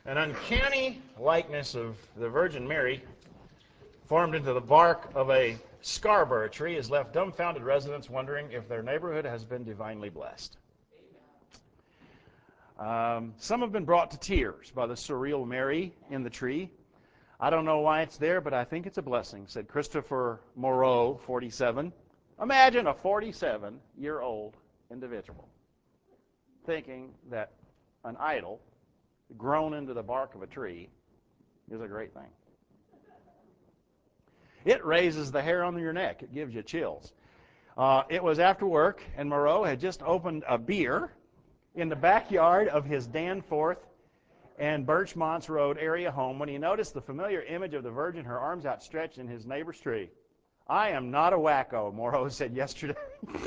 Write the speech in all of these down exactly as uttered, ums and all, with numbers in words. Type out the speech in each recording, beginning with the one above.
An uncanny likeness of the Virgin Mary formed into the bark of a Scarborough tree has left dumbfounded residents wondering if their neighborhood has been divinely blessed. Um, some have been brought to tears by the surreal Mary in the tree. I don't know why it's there, but I think it's a blessing, said Christopher Moreau, forty-seven. Imagine a forty-seven-year-old individual thinking that an idol grown into the bark of a tree is a great thing. It raises the hair on your neck. It gives you chills. Uh, it was after work, and Moreau had just opened a beer in the backyard of his Danforth and Birchmonts Road area home when he noticed the familiar image of the Virgin, her arms outstretched in his neighbor's tree. I am not a wacko, Moreau said yesterday.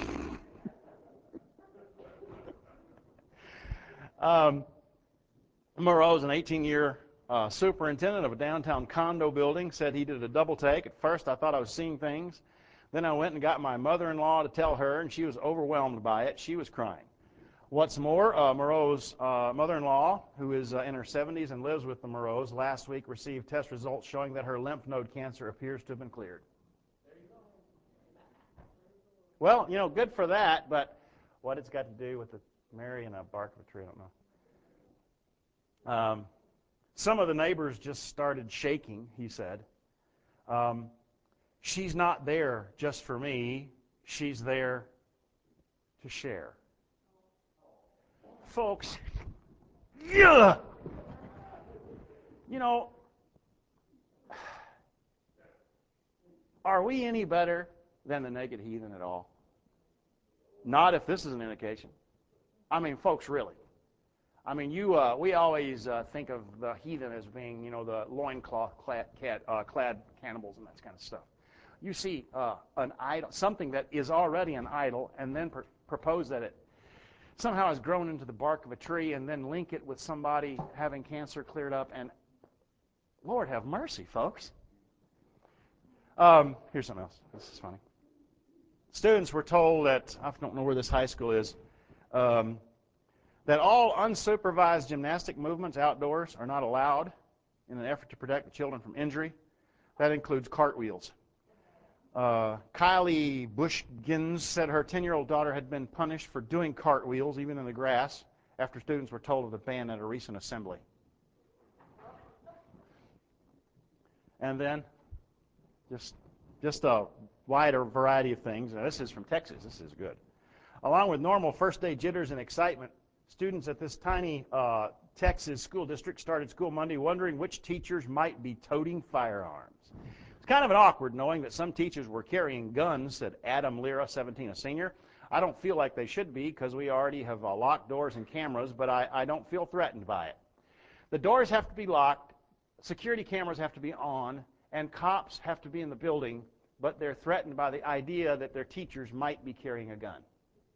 um, Moreau is an eighteen-year uh, superintendent of a downtown condo building, said he did a double take. At first I thought I was seeing things. Then I went and got my mother-in-law to tell her, and she was overwhelmed by it. She was crying. What's more, uh, Moreau's uh, mother-in-law, who is uh, in her seventies and lives with the Moreaus, last week received test results showing that her lymph node cancer appears to have been cleared. Well, you know, good for that, but what it's got to do with the Mary and a bark of a tree, I don't know. Um, some of the neighbors just started shaking, he said. Um, she's not there just for me. She's there to share. Folks, yeah, you know, are we any better than the naked heathen at all? Not if this is an indication. I mean, folks, really. I mean, you. Uh, we always uh, think of the heathen as being, you know, the loincloth clad, cat, uh, clad cannibals and that kind of stuff. You see uh, an idol, something that is already an idol, and then pr- propose that it somehow has grown into the bark of a tree, and then link it with somebody having cancer cleared up, and Lord have mercy, folks. Um, here's something else. This is funny. Students were told that, I don't know where this high school is, um, that all unsupervised gymnastic movements outdoors are not allowed in an effort to protect the children from injury. That includes cartwheels. Uh, Kylie Bushgins said her ten-year-old daughter had been punished for doing cartwheels, even in the grass, after students were told of the ban at a recent assembly. And then, just, just a wider variety of things. Now, this is from Texas. This is good. Along with normal first-day jitters and excitement, students at this tiny uh, Texas school district started school Monday wondering which teachers might be toting firearms. It's kind of an awkward knowing that some teachers were carrying guns, said Adam Lira, seventeen, a senior. I don't feel like they should be because we already have uh, locked doors and cameras, but I, I don't feel threatened by it. The doors have to be locked, security cameras have to be on, and cops have to be in the building, but they're threatened by the idea that their teachers might be carrying a gun.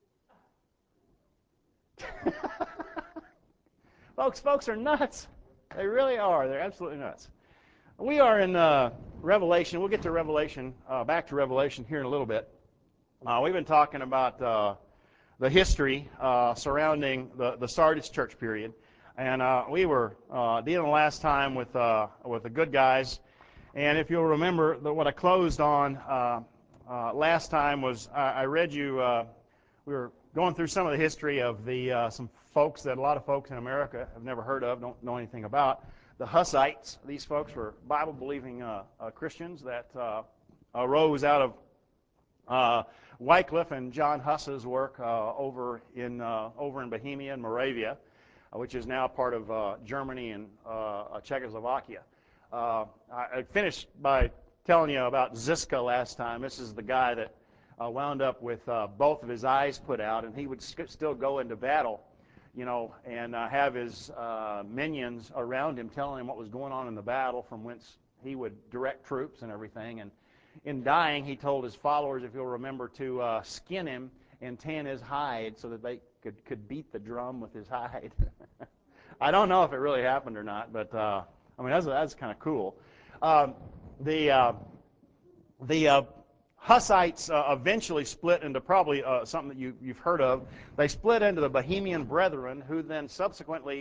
folks, folks are nuts. They really are. They're absolutely nuts. We are in uh, Revelation. We'll get to Revelation, uh, back to Revelation here in a little bit. Uh, we've been talking about uh, the history uh, surrounding the, the Sardis church period. And uh, we were uh, dealing last time with, uh, with the good guys. And if you'll remember, the, what I closed on uh, uh, last time was I, I read you, uh, we were going through some of the history of the uh, some folks that a lot of folks in America have never heard of, don't know anything about. The Hussites. These folks were Bible-believing uh, uh, Christians that uh, arose out of uh, Wycliffe and John Huss's work uh, over in uh, over in Bohemia and Moravia, uh, which is now part of uh, Germany and uh, Czechoslovakia. Uh, I, I finished by telling you about Ziska last time. This is the guy that uh, wound up with uh, both of his eyes put out, and he would st- still go into battle, you know, and uh, have his uh, minions around him telling him what was going on in the battle, from whence he would direct troops and everything. And in dying, he told his followers, if you'll remember, to uh, skin him and tan his hide so that they could, could beat the drum with his hide. I don't know if it really happened or not, but uh, I mean, that's, that's kind of cool. Um, the uh, the uh, Hussites uh, eventually split into probably uh, something that you, you've heard of. They split into the Bohemian Brethren, who then subsequently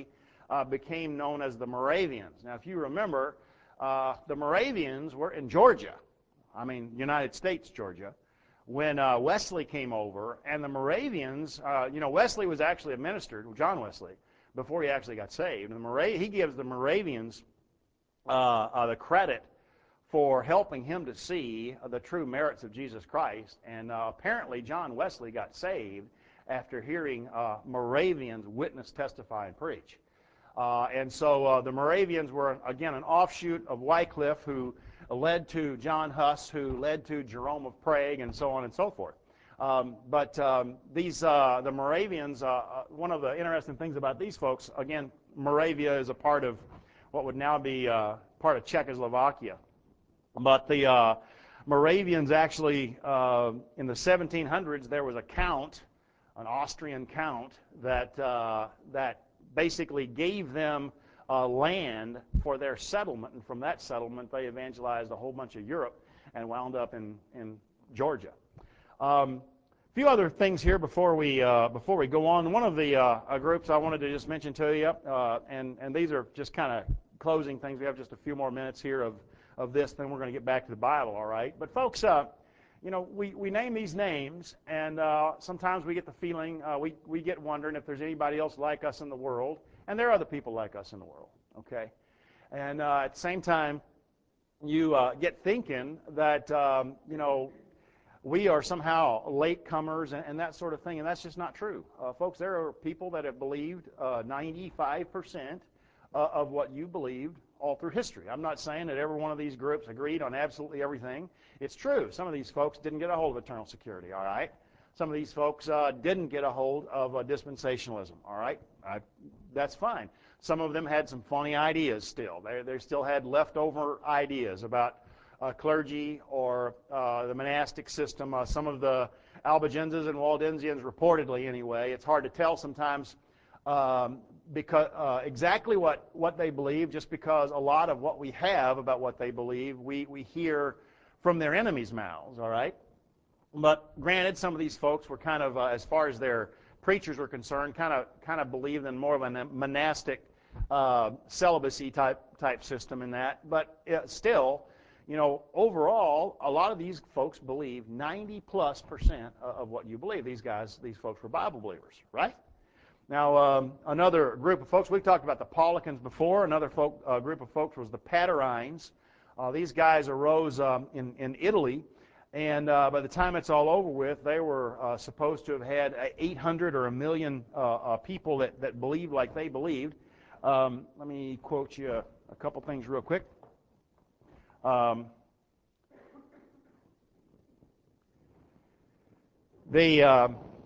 uh, became known as the Moravians. Now, if you remember, uh, the Moravians were in Georgia. I mean, United States, Georgia, when uh, Wesley came over, and the Moravians, uh, you know, Wesley was actually a minister, John Wesley, before he actually got saved. And the Mora- he gives the Moravians uh, uh, the credit for helping him to see uh, the true merits of Jesus Christ. And uh, apparently John Wesley got saved after hearing uh, Moravians witness, testify, and preach. Uh, and so uh, the Moravians were, again, an offshoot of Wycliffe, who led to John Huss, who led to Jerome of Prague, and so on and so forth. Um, but um, these, uh, the Moravians, uh, uh, one of the interesting things about these folks, again, Moravia is a part of what would now be uh, part of Czechoslovakia. But the uh, Moravians actually, uh, in the seventeen hundreds, there was a count, an Austrian count, that, uh, that basically gave them uh, land for their settlement. And from that settlement, they evangelized a whole bunch of Europe and wound up in, in Georgia. Um, a few other things here before we, uh, before we go on. One of the uh, groups I wanted to just mention to you, uh, and, and these are just kind of closing things. We have just a few more minutes here of of this, then we're going to get back to the Bible, all right? But folks, uh, you know, we, we name these names, and uh, sometimes we get the feeling, uh, we, we get wondering if there's anybody else like us in the world, and there are other people like us in the world, okay? And uh, at the same time, you uh, get thinking that, um, you know, we are somehow latecomers and, and that sort of thing, and that's just not true. Uh, folks, there are people that have believed uh, ninety-five percent uh, of what you believed all through history. I'm not saying that every one of these groups agreed on absolutely everything. It's true. Some of these folks didn't get a hold of eternal security, all right? Some of these folks uh, didn't get a hold of uh, dispensationalism, all right? I, that's fine. Some of them had some funny ideas still. They, they still had leftover ideas about uh, clergy or uh, the monastic system. Uh, some of the Albigenses and Waldensians, reportedly anyway, it's hard to tell sometimes um, because uh, exactly what, what they believe, just because a lot of what we have about what they believe, we, we hear from their enemies' mouths, all right? But granted, some of these folks were kind of, uh, as far as their preachers were concerned, kind of kind of believed in more of a monastic uh, celibacy type type system in that. But uh, still, you know, overall, a lot of these folks believe ninety plus percent of what you believe. These guys, these folks were Bible believers, right? Now, um, another group of folks, we've talked about the Paulicians before. Another folk, uh, group of folks was the Paterines. Uh, these guys arose um, in, in Italy, and uh, by the time it's all over with, they were uh, supposed to have had eight hundred or a million uh, uh, people that, that believed like they believed. Um, let me quote you a, a couple things real quick. Um, the... Uh,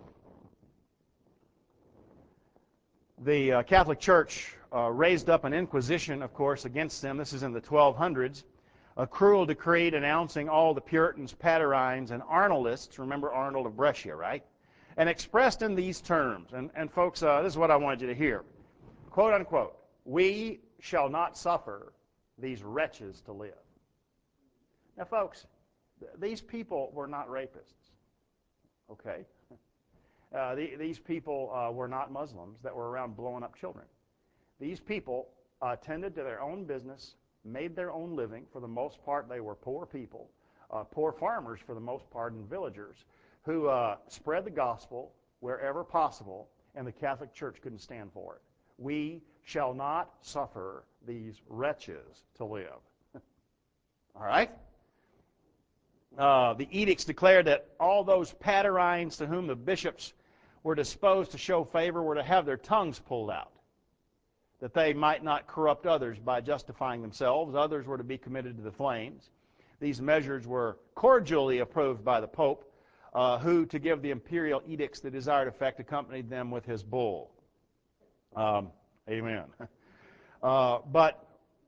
The uh, Catholic Church uh, raised up an inquisition, of course, against them. This is in the twelve hundreds. A cruel decree denouncing all the Puritans, Paterines, and Arnoldists. Remember Arnold of Brescia, right? And expressed in these terms. And, and folks, uh, this is what I wanted you to hear. Quote, unquote, "We shall not suffer these wretches to live." Now, folks, th- these people were not rapists, okay? Uh, the, these people uh, were not Muslims that were around blowing up children. These people uh, tended to their own business, made their own living. For the most part, they were poor people, uh, poor farmers for the most part, and villagers, who uh, spread the gospel wherever possible, and the Catholic Church couldn't stand for it. We shall not suffer these wretches to live. All right? Uh, the edicts declared that all those Paterines to whom the bishops were disposed to show favor were to have their tongues pulled out, that they might not corrupt others by justifying themselves. Others were to be committed to the flames. These measures were cordially approved by the Pope, uh, who, to give the imperial edicts the desired effect, accompanied them with his bull. Um, amen. Uh, but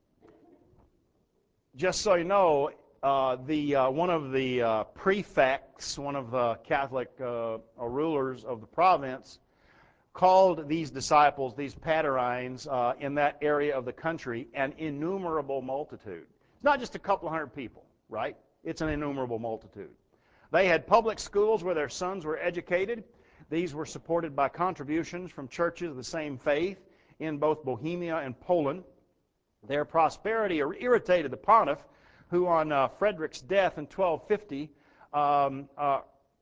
just so you know, Uh, the uh, one of the uh, prefects, one of the Catholic uh, rulers of the province, called these disciples, these Paterines, uh, in that area of the country, an innumerable multitude. It's not just a couple hundred people, right? It's an innumerable multitude. They had public schools where their sons were educated. These were supported by contributions from churches of the same faith in both Bohemia and Poland. Their prosperity irritated the Pontiff, who on uh, Frederick's death in twelve fifty um, uh,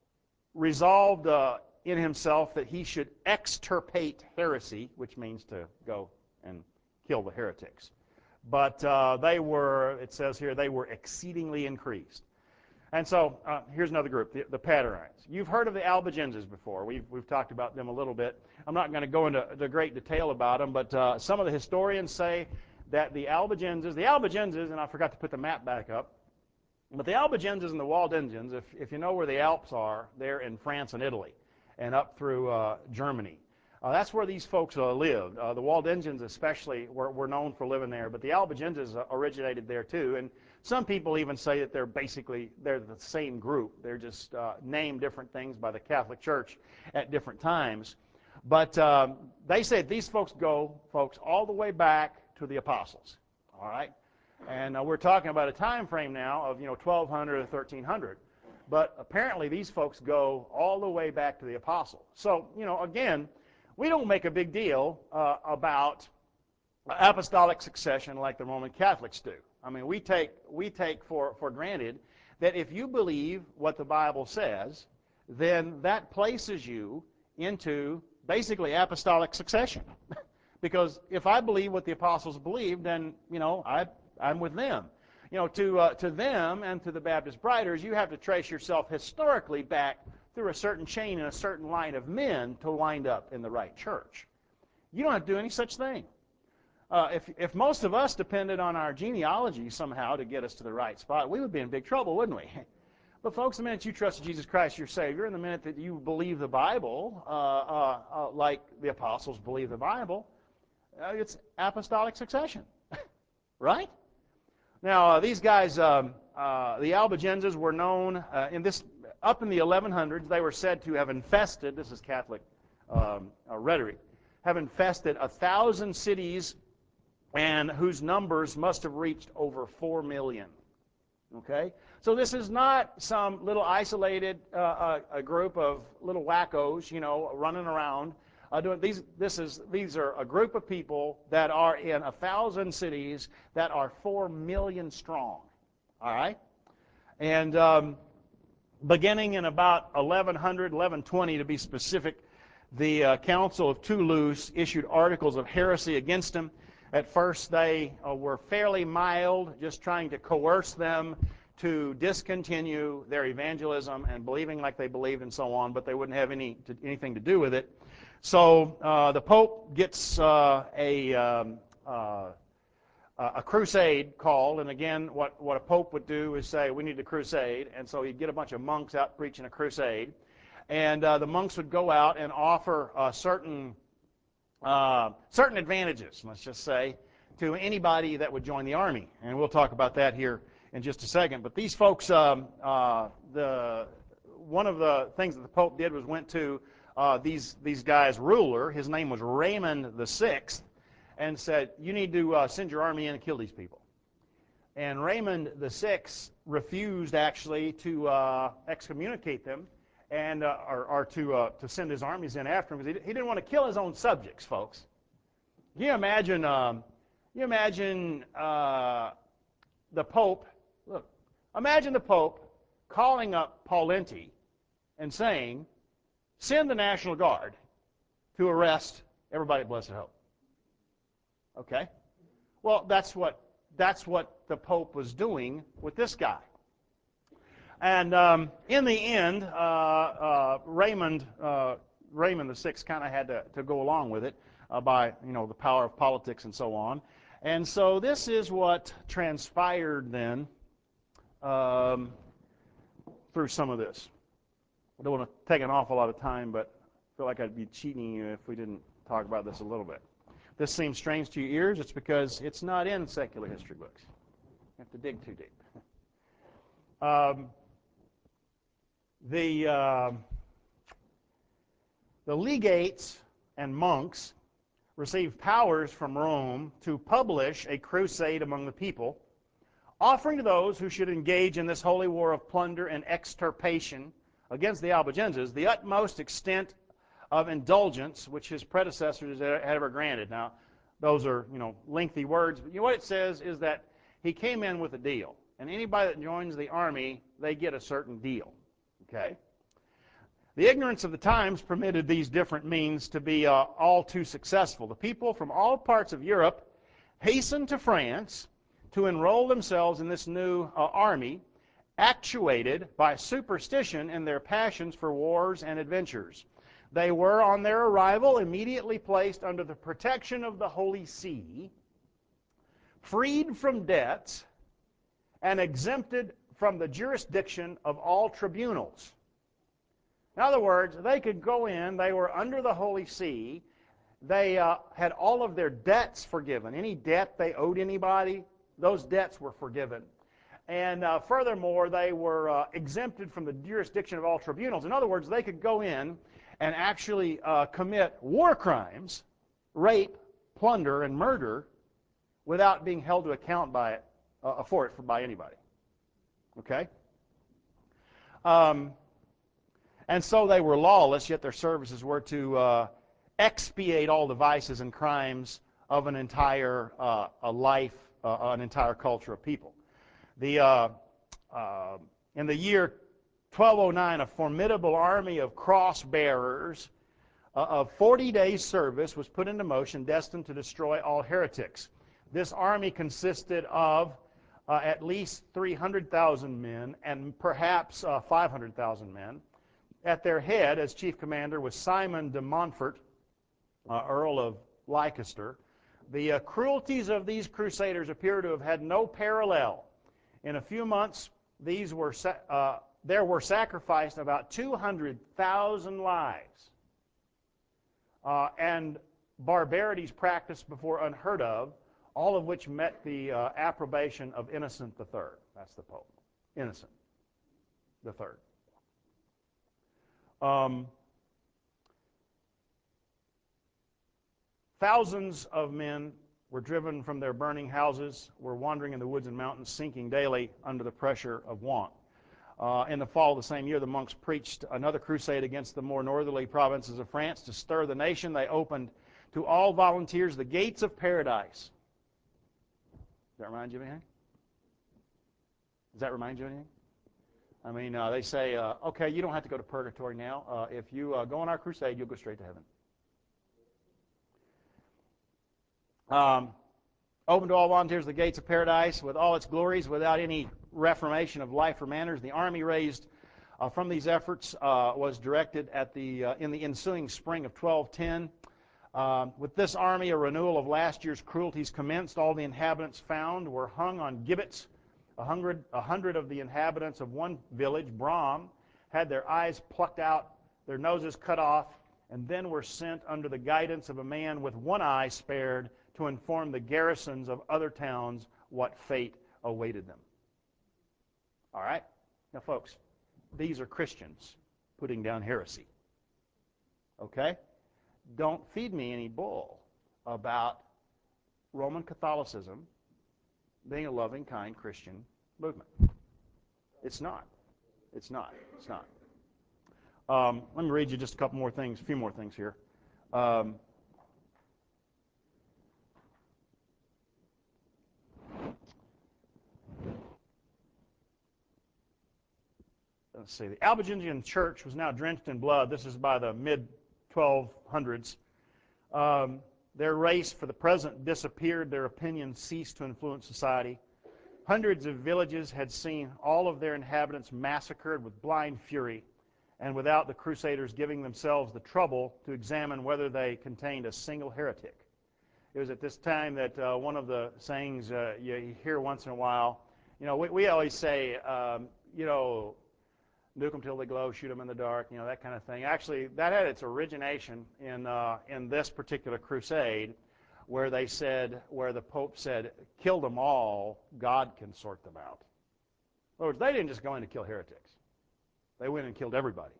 resolved uh, in himself that he should extirpate heresy, which means to go and kill the heretics. But uh, they were, it says here, they were exceedingly increased. And so uh, here's another group, the, the Patarines. You've heard of the Albigenses before. We've, we've talked about them a little bit. I'm not going to go into the great detail about them, but uh, some of the historians say that the Albigenses, the Albigenses, and I forgot to put the map back up, but the Albigenses and the Waldensians, if, if you know where the Alps are, they're in France and Italy and up through uh, Germany. Uh, that's where these folks uh, lived. Uh, the Waldensians especially were, were known for living there, but the Albigenses uh, originated there too. And some people even say that they're basically, they're the same group. They're just uh, named different things by the Catholic Church at different times. But um, they say these folks go, folks, all the way back to the apostles, all right? And uh, we're talking about a time frame now of, you know, twelve hundred or thirteen hundred. But apparently these folks go all the way back to the apostle. So, you know, again, we don't make a big deal uh, about apostolic succession like the Roman Catholics do. I mean, we take, we take for, for granted that if you believe what the Bible says, then that places you into basically apostolic succession. Because if I believe what the apostles believed, then, you know, I, I'm with them. You know, to, uh, to them and to the Baptist Briders, you have to trace yourself historically back through a certain chain and a certain line of men to wind up in the right church. You don't have to do any such thing. Uh, if, if most of us depended on our genealogy somehow to get us to the right spot, we would be in big trouble, wouldn't we? But folks, the minute you trust Jesus Christ your Savior, and the minute that you believe the Bible, uh, uh, uh, like the apostles believe the Bible, uh, it's apostolic succession, right? Now, uh, these guys, um, uh, the Albigenses, were known uh, in this up in the eleven hundreds. They were said to have infested. This is Catholic um, uh, rhetoric. Have infested a thousand cities, and whose numbers must have reached over four million. Okay, so this is not some little isolated uh, uh, a group of little wackos, you know, running around. Uh, doing these, this is these are a group of people that are in a thousand cities that are four million strong. All right, and um, beginning in about eleven hundred, eleven twenty to be specific, the uh, Council of Toulouse issued articles of heresy against them. At first, they uh, were fairly mild, just trying to coerce them to discontinue their evangelism and believing like they believed and so on, but they wouldn't have any to, anything to do with it. So uh, the Pope gets uh, a, um, uh, a crusade called, and again, what, what a Pope would do is say, we need a crusade, and so he'd get a bunch of monks out preaching a crusade, and uh, the monks would go out and offer uh, certain, uh, certain advantages, let's just say, to anybody that would join the army, and we'll talk about that here in just a second. But these folks, um, uh, the, one of the things that the Pope did was went to Uh, these, these guys' ruler, his name was Raymond the Sixth, and said, you need to uh, send your army in and kill these people. And Raymond the Sixth refused actually to uh, excommunicate them and uh, or, or to, uh, to send his armies in after him, because he, he didn't want to kill his own subjects, folks. Can you imagine, um, you imagine uh, the Pope, look, imagine the Pope calling up Paulenti and saying, send the National Guard to arrest everybody at Blessed Hope. Okay? Well, that's what, that's what the Pope was doing with this guy. And um, in the end, uh, uh, Raymond, uh, Raymond the Sixth kind of had to, to go along with it uh, by, you know, the power of politics and so on. And so this is what transpired then um, through some of this. I don't want to take an awful lot of time, but I feel like I'd be cheating you if we didn't talk about this a little bit. If this seems strange to your ears, it's because it's not in secular history books. You have to dig too deep. Um, the, uh, the legates and monks received powers from Rome to publish a crusade among the people, offering to those who should engage in this holy war of plunder and extirpation against the Albigenses the utmost extent of indulgence which his predecessors had ever granted. Now, Those are, you know, lengthy words. But you know what it says is that he came in with a deal. And anybody that joins the army, they get a certain deal. Okay? The ignorance of the times permitted these different means to be uh, all too successful. The people from all parts of Europe hastened to France to enroll themselves in this new uh, army, actuated by superstition in their passions for wars and adventures. They were, on their arrival, immediately placed under the protection of the Holy See, freed from debts, and exempted from the jurisdiction of all tribunals. In other words, they could go in, they were under the Holy See, they uh, had all of their debts forgiven. Any debt they owed anybody, those debts were forgiven. And uh, furthermore, they were uh, exempted from the jurisdiction of all tribunals. In other words, they could go in and actually uh, commit war crimes, rape, plunder, and murder without being held to account by it, uh, for it for, by anybody. Okay? Um, and so they were lawless, yet their services were to uh, expiate all the vices and crimes of an entire uh, a life, uh, an entire culture of people. The, uh, uh, in the year twelve oh nine, a formidable army of cross-bearers uh, of forty days' service was put into motion, destined to destroy all heretics. This army consisted of uh, at least three hundred thousand men and perhaps uh, five hundred thousand men. At their head, as chief commander, was Simon de Montfort, uh, Earl of Leicester. The uh, cruelties of these crusaders appear to have had no parallel. In a few months, these were uh, there were sacrificed about two hundred thousand lives, uh, and barbarities practiced before unheard of, all of which met the uh, approbation of Innocent the Third. That's the Pope. Innocent the Third. Um, thousands of men were driven from their burning houses, were wandering in the woods and mountains, sinking daily under the pressure of want. Uh, in the fall of the same year, the monks preached another crusade against the more northerly provinces of France. To stir the nation, they opened to all volunteers the gates of paradise. Does that remind you of anything? Does that remind you of anything? I mean, uh, they say, uh, okay, you don't have to go to purgatory now. Uh, if you uh, go on our crusade, you'll go straight to heaven. Um, open to all volunteers the gates of paradise with all its glories, without any reformation of life or manners. The army raised uh, from these efforts uh, was directed at the uh, in the ensuing spring of twelve ten. Um, with this army, a renewal of last year's cruelties commenced. All the inhabitants found were hung on gibbets. A hundred, a hundred of the inhabitants of one village, Bram, had their eyes plucked out, their noses cut off, and then were sent under the guidance of a man with one eye spared to inform the garrisons of other towns what fate awaited them. All right? Now, folks, these are Christians putting down heresy. Okay? Don't feed me any bull about Roman Catholicism being a loving, kind Christian movement. It's not. It's not. It's not. Um, let me read you just a couple more things, a few more things here. Um, let's see. The Albigensian church was now drenched in blood. This is by the mid twelve hundreds. Um, their race, for the present, disappeared. Their opinions ceased to influence society. Hundreds of villages had seen all of their inhabitants massacred with blind fury, and without the crusaders giving themselves the trouble to examine whether they contained a single heretic. It was at this time that uh, one of the sayings uh, you hear once in a while, you know, we, we always say, um, you know, nuke them till they glow, shoot them in the dark, you know, that kind of thing. Actually, that had its origination in, uh, in this particular crusade, where they said, where the Pope said, kill them all, God can sort them out. In other words, they didn't just go in to kill heretics. They went and killed everybody.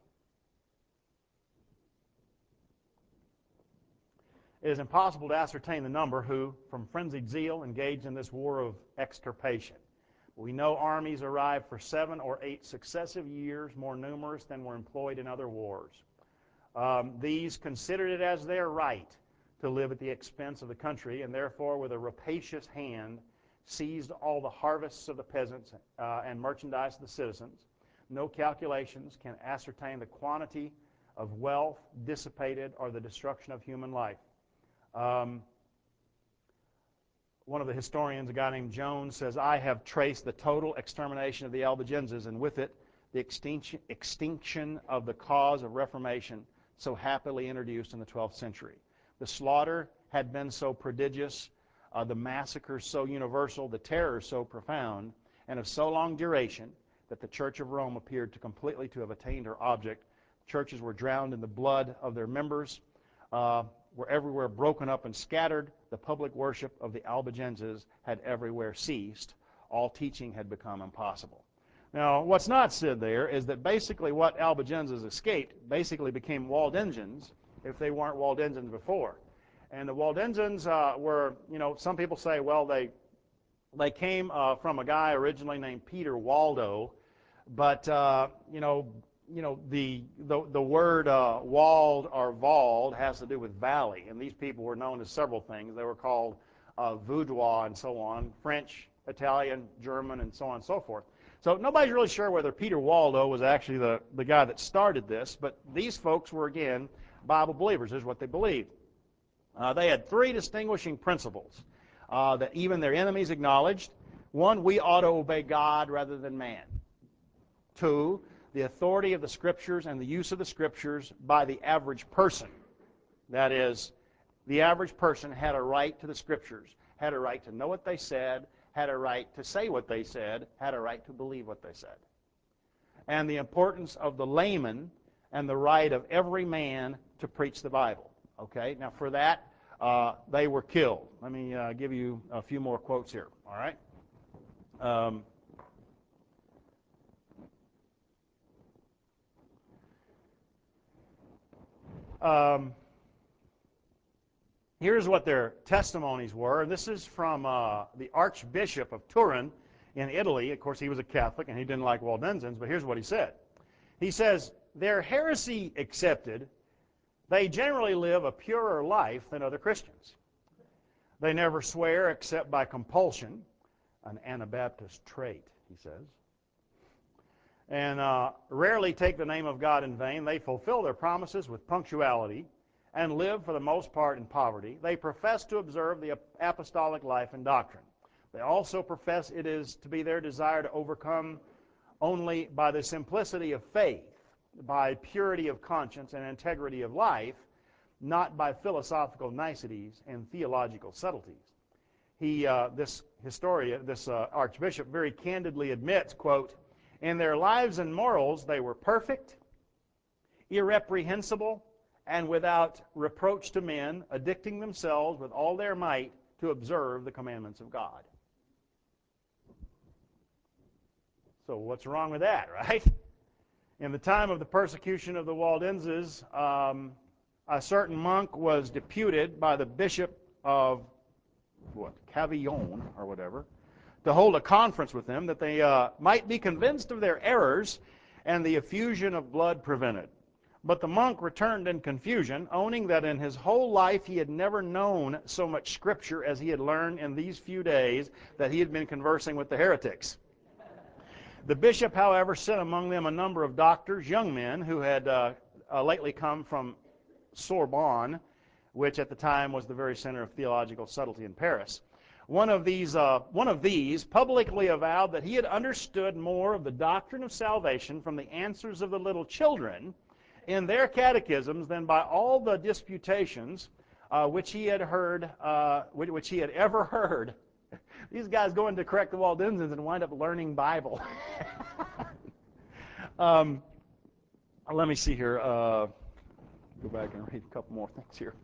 It is impossible to ascertain the number who, from frenzied zeal, engaged in this war of extirpation. We know armies arrived for seven or eight successive years, more numerous than were employed in other wars. Um, these considered it as their right to live at the expense of the country, and therefore with a rapacious hand seized all the harvests of the peasants uh, and merchandise of the citizens. No calculations can ascertain the quantity of wealth dissipated or the destruction of human life. Um, one of the historians, a guy named Jones, says, I have traced the total extermination of the Albigenses, and with it the extinction, extinction of the cause of Reformation so happily introduced in the twelfth century. The slaughter had been so prodigious, uh, the massacres so universal, the terror so profound, and of so long duration that the Church of Rome appeared to completely to have attained her object. Churches were drowned in the blood of their members, uh, were everywhere broken up and scattered. The public worship of the Albigenses had everywhere ceased. All teaching had become impossible. Now, what's not said there is that basically what Albigenses escaped basically became Waldensians if they weren't Waldensians before. And the Waldensians uh, were, you know, some people say, well, they they came uh, from a guy originally named Peter Waldo, but uh, you know, you know, the the, the word uh, walled or vald has to do with valley, and these people were known as several things. They were called uh, Vaudois and so on, French, Italian, German, and so on and so forth. So nobody's really sure whether Peter Waldo was actually the, the guy that started this, but these folks were, again, Bible believers, is what they believed. Uh, they had three distinguishing principles uh, that even their enemies acknowledged. One, we ought to obey God rather than man. Two, the authority of the Scriptures and the use of the Scriptures by the average person. That is, the average person had a right to the Scriptures, had a right to know what they said, had a right to say what they said, had a right to believe what they said. And the importance of the layman and the right of every man to preach the Bible. Okay, now for that, uh, they were killed. Let me uh, give you a few more quotes here, all right? Um, um, here's what their testimonies were, and this is from uh, the Archbishop of Turin in Italy. Of course, he was a Catholic, and he didn't like Waldensians, but here's what he said. He says, their heresy accepted, they generally live a purer life than other Christians. They never swear except by compulsion, an Anabaptist trait, he says, and uh, rarely take the name of God in vain. They fulfill their promises with punctuality and live for the most part in poverty. They profess to observe the apostolic life and doctrine. They also profess it is to be their desire to overcome only by the simplicity of faith, by purity of conscience and integrity of life, not by philosophical niceties and theological subtleties. He, uh, this historian, this uh, archbishop, very candidly admits, quote, in their lives and morals they were perfect, irreprehensible, and without reproach to men, addicting themselves with all their might to observe the commandments of God. So what's wrong with that, right? In the time of the persecution of the Waldenses, um, a certain monk was deputed by the bishop of what, Cavillon or whatever, to hold a conference with them that they uh, might be convinced of their errors and the effusion of blood prevented. But the monk returned in confusion, owning that in his whole life he had never known so much Scripture as he had learned in these few days that he had been conversing with the heretics. The bishop, however, sent among them a number of doctors, young men, who had uh, uh, lately come from Sorbonne, which at the time was the very center of theological subtlety in Paris. One of these, uh, one of these publicly avowed that he had understood more of the doctrine of salvation from the answers of the little children in their catechisms than by all the disputations uh, which he had heard, uh, which he had ever heard. These guys go in to correct the Waldensians and wind up learning Bible. um, let me see here. Uh, go back and read a couple more things here.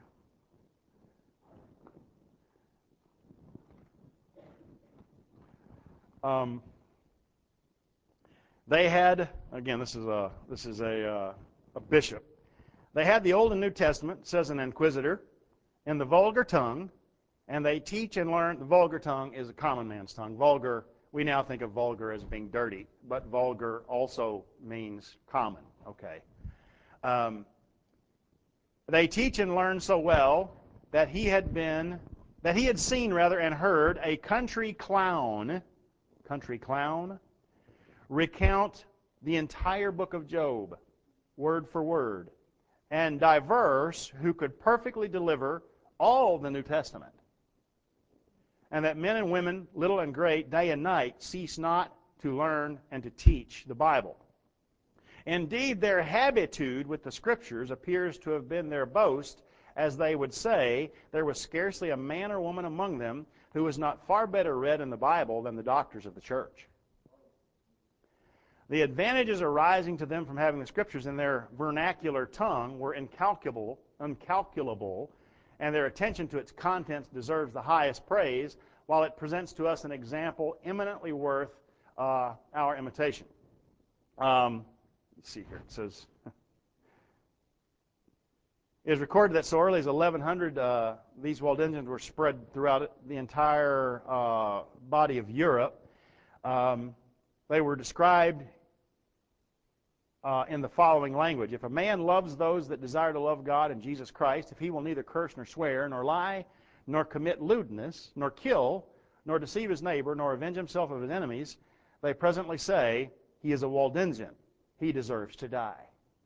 Um, they had, again, this is a this is a, uh, a bishop. They had the Old and New Testament, says an inquisitor, in the vulgar tongue, and they teach and learn. The vulgar tongue is a common man's tongue. Vulgar, we now think of vulgar as being dirty, but vulgar also means common. Okay. Um, they teach and learn so well that he had been, that he had seen rather and heard a country clown, country clown, recount the entire book of Job, word for word, and diverse who could perfectly deliver all the New Testament. And that men and women, little and great, day and night, cease not to learn and to teach the Bible. Indeed, their habitude with the Scriptures appears to have been their boast, as they would say, there was scarcely a man or woman among them who was not far better read in the Bible than the doctors of the church. The advantages arising to them from having the Scriptures in their vernacular tongue were incalculable, incalculable, and their attention to its contents deserves the highest praise, while it presents to us an example eminently worth uh, our imitation. Um, let's see here. It says, it is recorded that so early as eleven hundred, uh, these Waldensians were spread throughout the entire uh, body of Europe. Um, they were described Uh, in the following language. If a man loves those that desire to love God and Jesus Christ, if he will neither curse nor swear, nor lie, nor commit lewdness, nor kill, nor deceive his neighbor, nor avenge himself of his enemies, they presently say, he is a Waldensian. He deserves to die.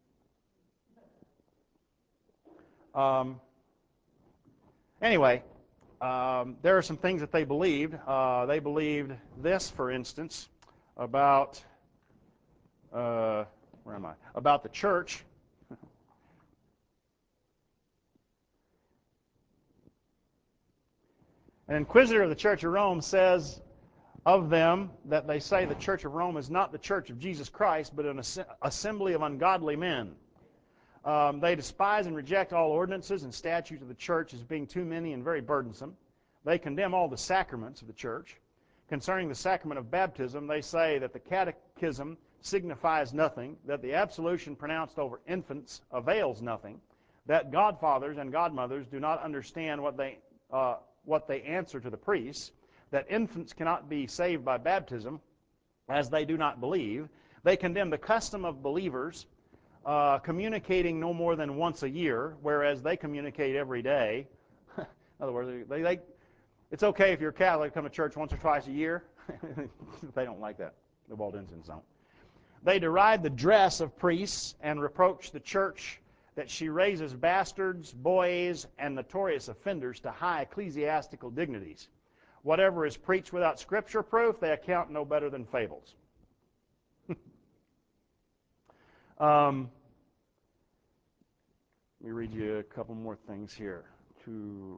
Um, anyway, um, there are some things that they believed. Uh, they believed this, for instance, about... Uh, Where am I? About the church. An inquisitor of the Church of Rome says of them that they say the Church of Rome is not the Church of Jesus Christ, but an assembly of ungodly men. Um, they despise and reject all ordinances and statutes of the church as being too many and very burdensome. They condemn all the sacraments of the church. Concerning the sacrament of baptism, they say that the catechism signifies nothing, that the absolution pronounced over infants avails nothing, that godfathers and godmothers do not understand what they, uh, what they answer to the priests, that infants cannot be saved by baptism, as they do not believe. They condemn the custom of believers uh, communicating no more than once a year, whereas they communicate every day. In other words, they, they, it's okay if you're a Catholic to come to church once or twice a year. They don't like that. The Waldensians don't. They deride the dress of priests and reproach the church that she raises bastards, boys, and notorious offenders to high ecclesiastical dignities. Whatever is preached without scripture proof, they account no better than fables. um, let me read you a couple more things here. To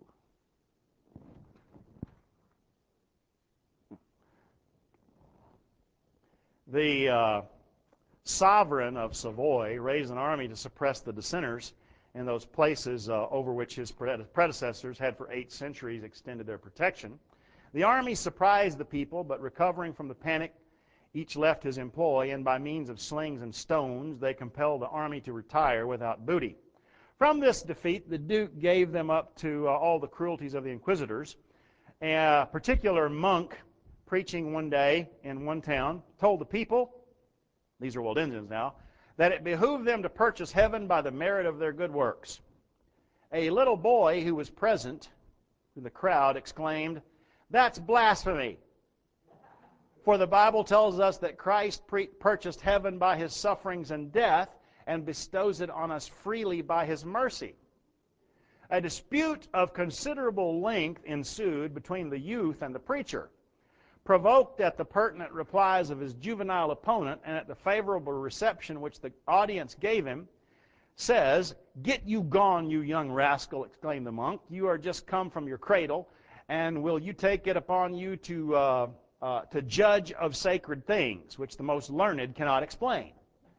The uh, sovereign of Savoy raised an army to suppress the dissenters in those places uh, over which his predecessors had for eight centuries extended their protection. The army surprised the people, but recovering from the panic, each left his employ, and by means of slings and stones, they compelled the army to retire without booty. From this defeat, the Duke gave them up to uh, all the cruelties of the inquisitors. A particular monk, preaching one day in one town, told the people, these are Waldensians now, that it behooved them to purchase heaven by the merit of their good works. A little boy who was present in the crowd exclaimed, "That's blasphemy! For the Bible tells us that Christ purchased heaven by his sufferings and death and bestows it on us freely by his mercy." A dispute of considerable length ensued between the youth and the preacher. Provoked at the pertinent replies of his juvenile opponent and at the favorable reception which the audience gave him, says, "Get you gone, you young rascal," exclaimed the monk. "You are just come from your cradle, and will you take it upon you to, uh, uh, to judge of sacred things, which the most learned cannot explain?"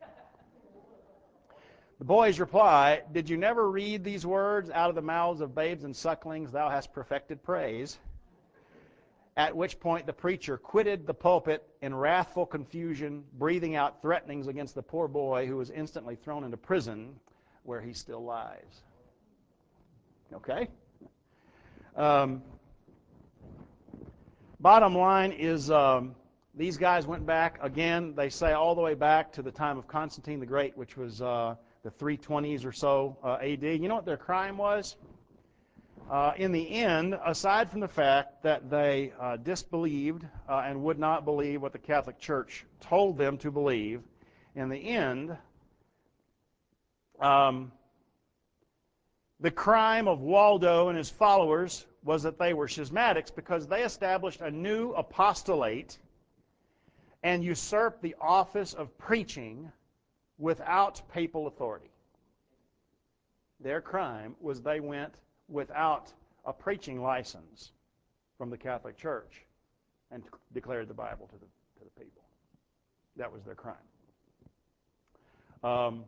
The boy's reply, "Did you never read these words, out of the mouths of babes and sucklings thou hast perfected praise?" At which point the preacher quitted the pulpit in wrathful confusion, breathing out threatenings against the poor boy, who was instantly thrown into prison, where he still lies. Okay? Um, bottom line is um, these guys went back, again, they say all the way back to the time of Constantine the Great, which was uh, the three twenties or so uh, A D. You know what their crime was? uh, in the end, aside from the fact that they uh, disbelieved uh, and would not believe what the Catholic Church told them to believe, in the end, um, the crime of Waldo and his followers was that they were schismatics because they established a new apostolate and usurped the office of preaching without papal authority. Their crime was they went without a preaching license from the Catholic Church and declared the Bible to the, to the people. That was their crime. Um,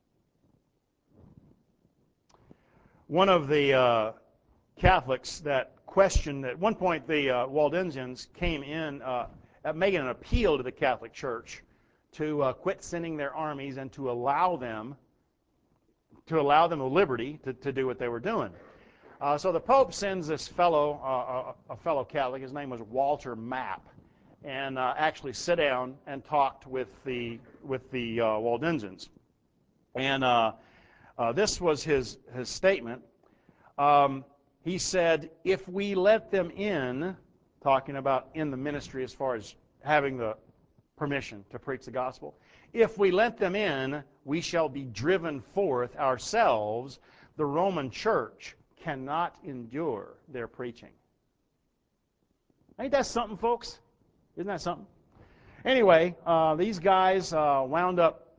one of the uh, Catholics that questioned, at one point the uh, Waldensians came in uh, making an appeal to the Catholic Church to uh, quit sending their armies and to allow them to allow them the liberty to, to do what they were doing. Uh, so the Pope sends this fellow, uh, a, a fellow Catholic, his name was Walter Map, and uh, actually sat down and talked with the with the uh, Waldensians. And uh, uh, this was his his statement. Um, he said, "If we let them in," talking about in the ministry as far as having the permission to preach the gospel, "if we let them in, we shall be driven forth ourselves. The Roman Church cannot endure their preaching." Ain't that something, folks? Isn't that something? Anyway, uh, these guys uh, wound up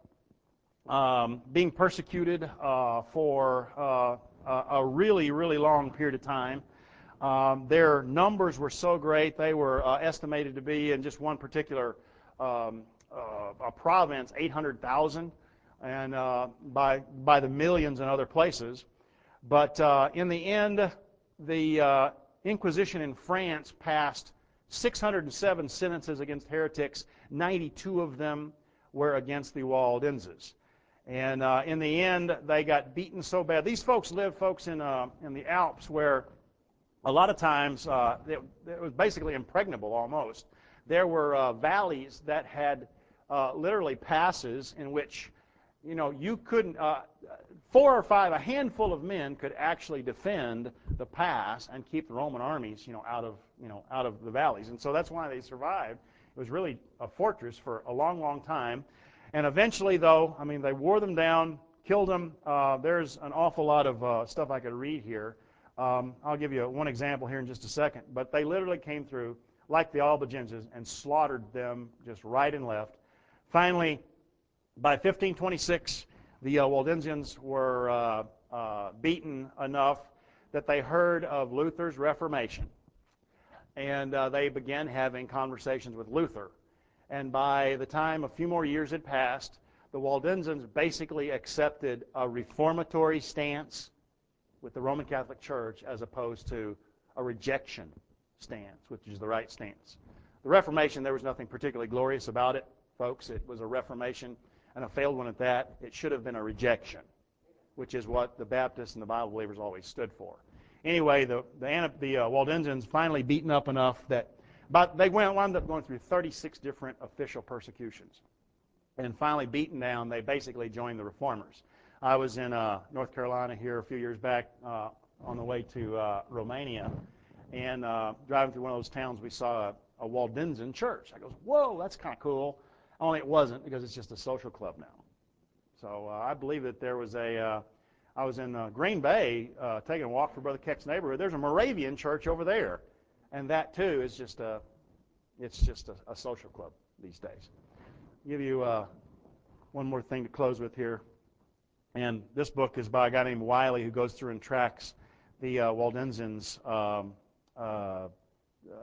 um, being persecuted uh, for uh, a really, really long period of time. Um, their numbers were so great, they were uh, estimated to be in just one particular um, uh, a province, eight hundred thousand, and uh, by, by the millions in other places. But uh, in the end, the uh, Inquisition in France passed six hundred seven sentences against heretics. ninety-two of them were against the Waldenses. And uh, in the end, they got beaten so bad. These folks lived, folks, in, uh, in the Alps where a lot of times uh, it, it was basically impregnable almost. There were uh, valleys that had uh, literally passes in which, you know, you couldn't, uh, four or five, a handful of men could actually defend the pass and keep the Roman armies, you know, out of, you know, out of the valleys. And so that's why they survived. It was really a fortress for a long, long time. And eventually, though, I mean, they wore them down, killed them. Uh, there's an awful lot of uh, stuff I could read here. Um, I'll give you one example here in just a second. But they literally came through, like the Albigenses, and slaughtered them just right and left. Finally, by fifteen twenty-six, the uh, Waldensians were uh, uh, beaten enough that they heard of Luther's Reformation. And uh, they began having conversations with Luther. And by the time a few more years had passed, the Waldensians basically accepted a reformatory stance with the Roman Catholic Church as opposed to a rejection stance, which is the right stance. The Reformation, there was nothing particularly glorious about it, folks. It was a reformation, and a failed one at that. It should have been a rejection, which is what the Baptists and the Bible believers always stood for. Anyway, the, the, the uh, Waldensians finally beaten up enough that but they went, wound up going through thirty-six different official persecutions. And finally beaten down, they basically joined the Reformers. I was in uh, North Carolina here a few years back uh, on the way to uh, Romania, and uh, driving through one of those towns, we saw a, a Waldensian church. I goes, whoa, that's kind of cool. Only it wasn't, because it's just a social club now. So uh, I believe that there was a, uh, I was in uh, Green Bay uh, taking a walk through Brother Keck's neighborhood. There's a Moravian church over there. And that, too, is just a, it's just a, a social club these days. I'll give you uh, one more thing to close with here. And this book is by a guy named Wiley, who goes through and tracks the uh, Waldensians' um, uh, uh,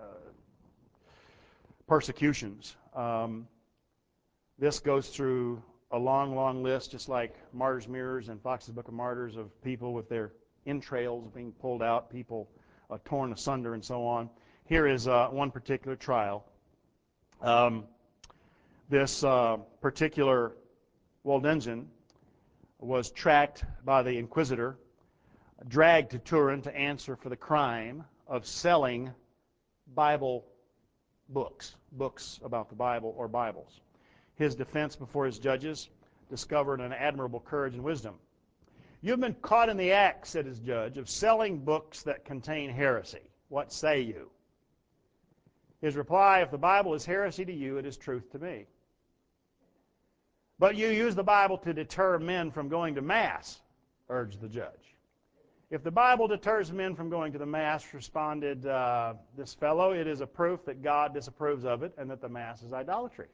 persecutions. Um, this goes through a long, long list, just like Martyr's Mirrors and Fox's Book of Martyrs, of people with their entrails being pulled out, people uh, torn asunder, and so on. Here is uh, one particular trial. Um, this uh, particular Waldensian was tracked by the Inquisitor, dragged to Turin to answer for the crime of selling Bible books, books about the Bible or Bibles. His defense before his judges discovered an admirable courage and wisdom. You've been caught in the act, said his judge, of selling books that contain heresy. What say you? His reply, if the Bible is heresy to you, it is truth to me. But you use the Bible to deter men from going to Mass, urged the judge. If the Bible deters men from going to the Mass, responded uh, this fellow, it is a proof that God disapproves of it and that the Mass is idolatry.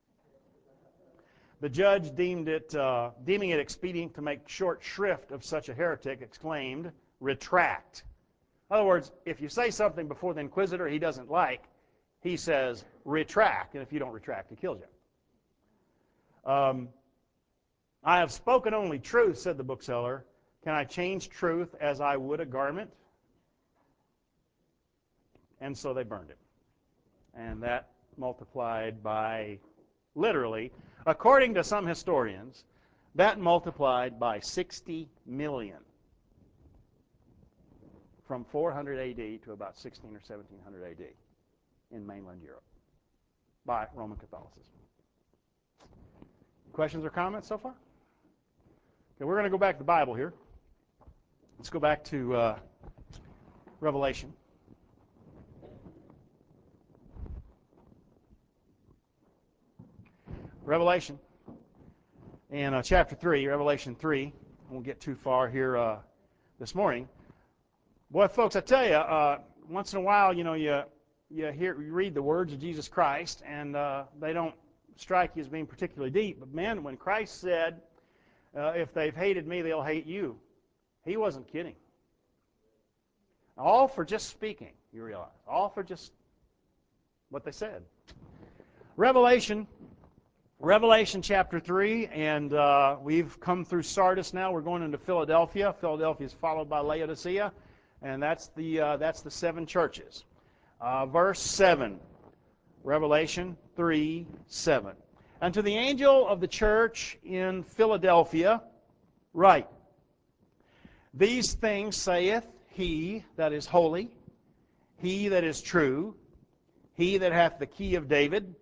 The judge, deemed it, uh, deeming it expedient to make short shrift of such a heretic, exclaimed, retract. In other words, if you say something before the inquisitor he doesn't like, he says, retract. And if you don't retract, he kills you. Um, I have spoken only truth, said the bookseller. Can I change truth as I would a garment? And so they burned him. And that multiplied by, literally, according to some historians, that multiplied by sixty million from four hundred A D to about sixteen or seventeen hundred A D in mainland Europe by Roman Catholicism. Questions or comments so far? Okay, we're going to go back to the Bible here. Let's go back to uh, Revelation. Revelation, in uh, chapter three, Revelation three. I won't get too far here uh, this morning. Boy, folks, I tell you, uh, once in a while, you know, you you hear, you read the words of Jesus Christ, and uh, they don't strike you as being particularly deep. But man, when Christ said, uh, "If they've hated me, they'll hate you," he wasn't kidding. All for just speaking, you realize. All for just what they said. Revelation. Revelation chapter three, and uh, we've come through Sardis now. We're going into Philadelphia. Philadelphia is followed by Laodicea, and that's the uh, that's the seven churches. Uh, verse seven, Revelation three seven. And to the angel of the church in Philadelphia, write: These things saith he that is holy, he that is true, he that hath the key of David,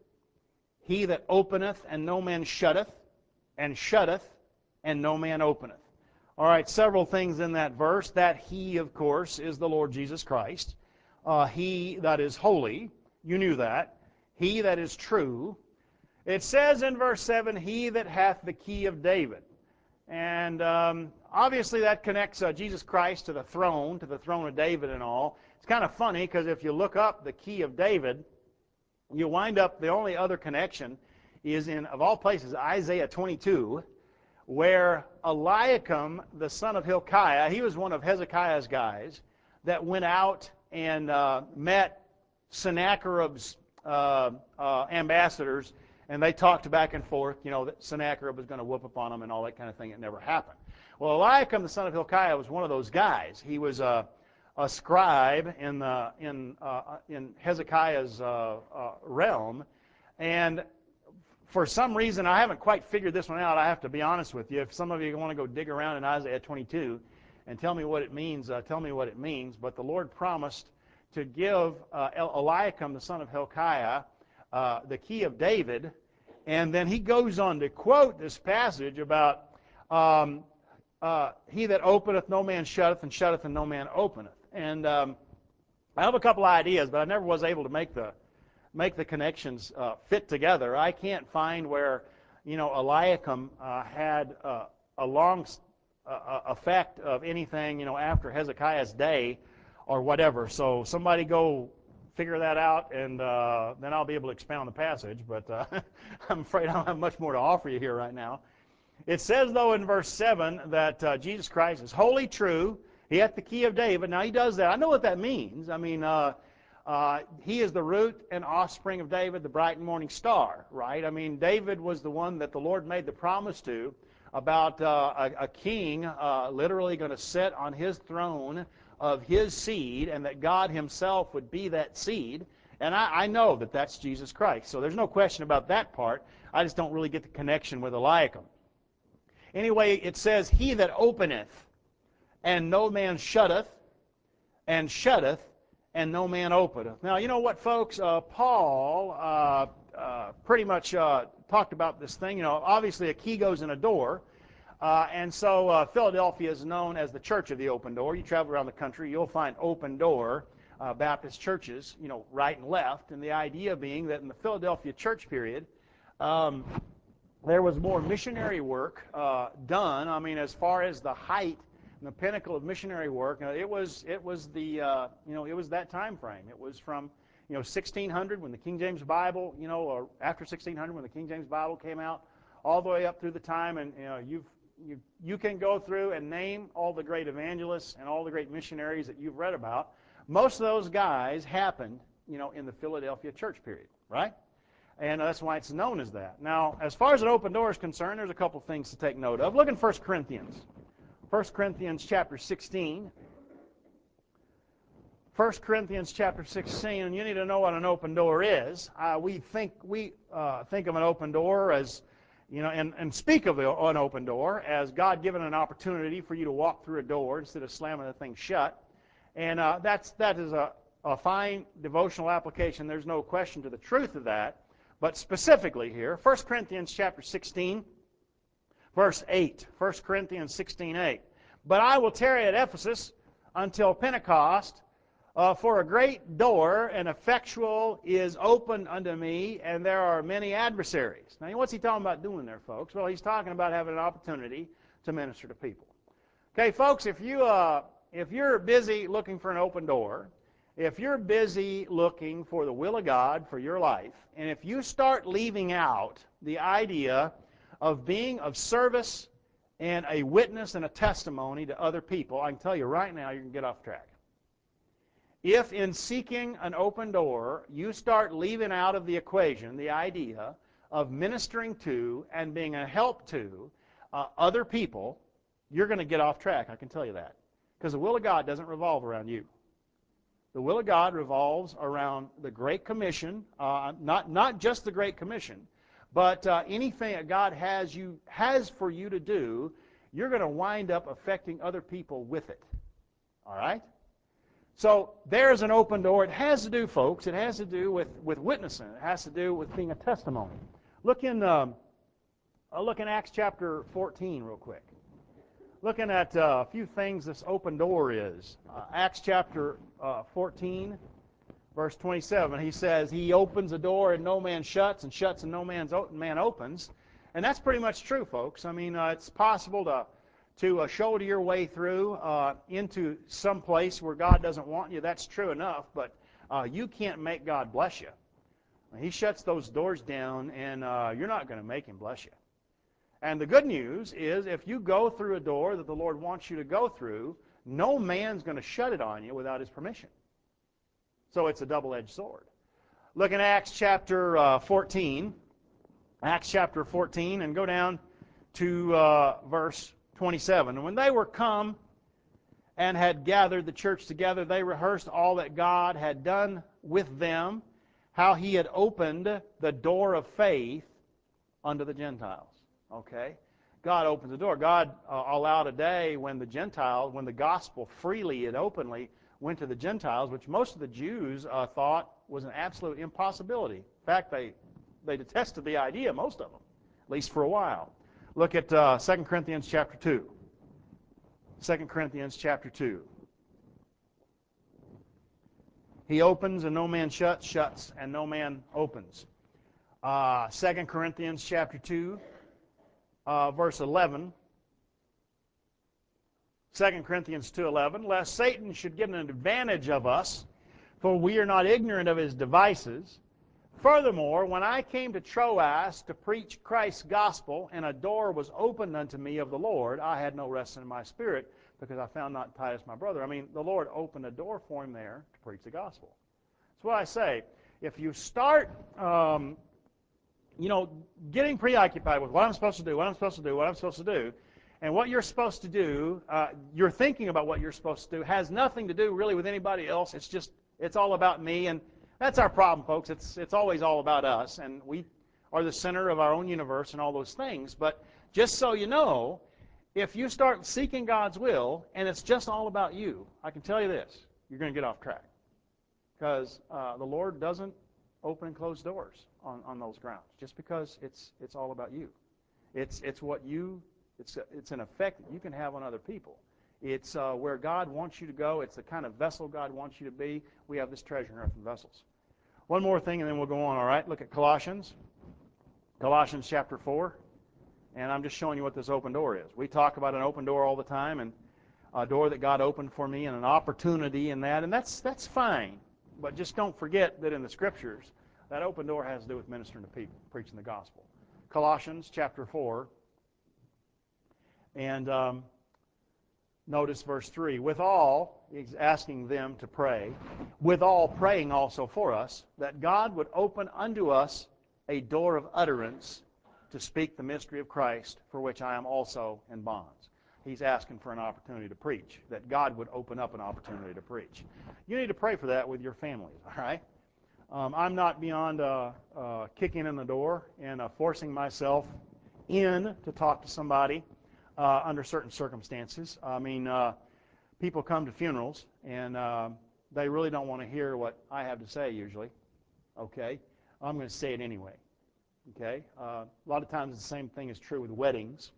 he that openeth and no man shutteth, and shutteth and no man openeth. All right, several things in that verse. That he, of course, is the Lord Jesus Christ. Uh, he that is holy, you knew that. He that is true. It says in verse seven, he that hath the key of David. And um, obviously that connects uh, Jesus Christ to the throne, to the throne of David and all. It's kind of funny because if you look up the key of David, you wind up, the only other connection is in, of all places, Isaiah twenty-two, where Eliakim, the son of Hilkiah, he was one of Hezekiah's guys that went out and uh, met Sennacherib's uh, uh, ambassadors, and they talked back and forth, you know, that Sennacherib was going to whoop upon them and all that kind of thing. It never happened. Well, Eliakim, the son of Hilkiah, was one of those guys. He was a, a scribe in, the, in, uh, in Hezekiah's uh, uh, realm, and for some reason, I haven't quite figured this one out, I have to be honest with you. If some of you want to go dig around in Isaiah twenty-two and tell me what it means, uh, tell me what it means. But the Lord promised to give uh, Eliakim, the son of Hilkiah, uh, the key of David, and then he goes on to quote this passage about um, uh, he that openeth no man shutteth, and shutteth and no man openeth. And um, I have a couple ideas, but I never was able to make the make the connections uh, fit together. I can't find where, you know, Eliakim uh, had uh, a long uh, effect of anything, you know, after Hezekiah's day or whatever. So somebody go figure that out, and uh, then I'll be able to expound the passage. But uh, I'm afraid I don't have much more to offer you here right now. It says, though, in verse seven that uh, Jesus Christ is wholly true. He hath the key of David. Now, he does that. I know what that means. I mean, uh, uh, he is the root and offspring of David, the bright and morning star, right? I mean, David was the one that the Lord made the promise to about uh, a, a king uh, literally going to sit on his throne of his seed, and that God himself would be that seed. And I, I know that that's Jesus Christ. So there's no question about that part. I just don't really get the connection with Eliakim. Anyway, it says, he that openeth, and no man shutteth, and shutteth, and no man openeth. Now, you know what, folks? Uh, Paul uh, uh, pretty much uh, talked about this thing. You know, obviously a key goes in a door. Uh, and so uh, Philadelphia is known as the Church of the Open Door. You travel around the country, you'll find open door uh, Baptist churches, you know, right and left. And the idea being that in the Philadelphia church period, um, there was more missionary work uh, done. I mean, as far as the height and the pinnacle of missionary work, uh, it was it was the uh, you know it was that time frame. It was from you know sixteen hundred when the King James Bible, you know, or after sixteen hundred when the King James Bible came out, all the way up through the time, and you know you've You, you can go through and name all the great evangelists and all the great missionaries that you've read about. Most of those guys happened, you know, in the Philadelphia church period, right? And that's why it's known as that. Now, as far as an open door is concerned, there's a couple things to take note of. Look in First Corinthians. First Corinthians chapter sixteen. First Corinthians chapter sixteen, and you need to know what an open door is. Uh, we think we uh, think of an open door as You know, and, and speak of the, an open door as God given an opportunity for you to walk through a door instead of slamming the thing shut. And uh, that's, that is a, a fine devotional application. There's no question to the truth of that. But specifically here, First Corinthians chapter sixteen, verse eight. First Corinthians sixteen, eight. But I will tarry at Ephesus until Pentecost, Uh, for a great door and effectual is opened unto me, and there are many adversaries. Now, what's he talking about doing there, folks? Well, he's talking about having an opportunity to minister to people. Okay, folks, if, you, uh, if you're busy looking for an open door, if you're busy looking for the will of God for your life, and if you start leaving out the idea of being of service and a witness and a testimony to other people, I can tell you right now you can get off track. If in seeking an open door, you start leaving out of the equation the idea of ministering to and being a help to uh, other people, you're going to get off track, I can tell you that. Because the will of God doesn't revolve around you. The will of God revolves around the Great Commission, uh, not, not just the Great Commission, but uh, anything that God has, you, has for you to do, you're going to wind up affecting other people with it. All right? So there's an open door. It has to do, folks, it has to do with, with witnessing. It has to do with being a testimony. Look in, um, uh, look in Acts chapter fourteen real quick. Looking at uh, a few things this open door is. Uh, Acts chapter uh, fourteen, verse twenty-seven, he says, He opens a door and no man shuts, and shuts and no man's o- man opens. And that's pretty much true, folks. I mean, uh, it's possible to to uh, shoulder your way through uh, into some place where God doesn't want you. That's true enough, but uh, you can't make God bless you. He shuts those doors down, and uh, you're not going to make Him bless you. And the good news is if you go through a door that the Lord wants you to go through, no man's going to shut it on you without His permission. So it's a double-edged sword. Look in Acts chapter uh, fourteen. Acts chapter fourteen, and go down to uh, verse twenty-seven. And when they were come and had gathered the church together, they rehearsed all that God had done with them, how He had opened the door of faith unto the Gentiles. Okay? God opens the door. God uh, allowed a day when the Gentiles, when the gospel freely and openly went to the Gentiles, which most of the Jews uh, thought was an absolute impossibility. In fact, they, they detested the idea, most of them, at least for a while. Look at uh, Second Corinthians chapter two. Second Corinthians chapter two. He opens and no man shuts, shuts and no man opens. Uh, Second Corinthians chapter two, uh, verse eleven. Second Corinthians two eleven, lest Satan should get an advantage of us, for we are not ignorant of his devices. Furthermore, when I came to Troas to preach Christ's gospel, and a door was opened unto me of the Lord, I had no rest in my spirit, because I found not Titus my brother. I mean, the Lord opened a door for him there to preach the gospel. That's what I say. If you start, um, you know, getting preoccupied with what I'm supposed to do, what I'm supposed to do, what I'm supposed to do, and what you're supposed to do, uh, you're thinking about what you're supposed to do, has nothing to do really with anybody else. It's just, it's all about me. And that's our problem, folks. It's, it's always all about us, and we are the center of our own universe and all those things. But just so you know, if you start seeking God's will and it's just all about you, I can tell you this, you're going to get off track. Because uh, the Lord doesn't open and close doors on, on those grounds, just because it's, it's all about you. It's, it's what you, It's, a, it's an effect that you can have on other people. It's uh, where God wants you to go. It's the kind of vessel God wants you to be. We have this treasure in earthen vessels. One more thing, and then we'll go on, all right? Look at Colossians. Colossians chapter four. And I'm just showing you what this open door is. We talk about an open door all the time, and a door that God opened for me and an opportunity in that, and that's that's fine. But just don't forget that in the Scriptures, that open door has to do with ministering to people, preaching the gospel. Colossians chapter four, and um, notice verse three. With all, he's asking them to pray, with all praying also for us, that God would open unto us a door of utterance to speak the mystery of Christ, for which I am also in bonds. He's asking for an opportunity to preach, that God would open up an opportunity to preach. You need to pray for that with your families, all right? Um, I'm not beyond uh, uh, kicking in the door and uh, forcing myself in to talk to somebody uh, under certain circumstances. I mean, uh, people come to funerals, and uh, they really don't want to hear what I have to say usually, okay? I'm going to say it anyway. Okay, uh, a lot of times the same thing is true with weddings.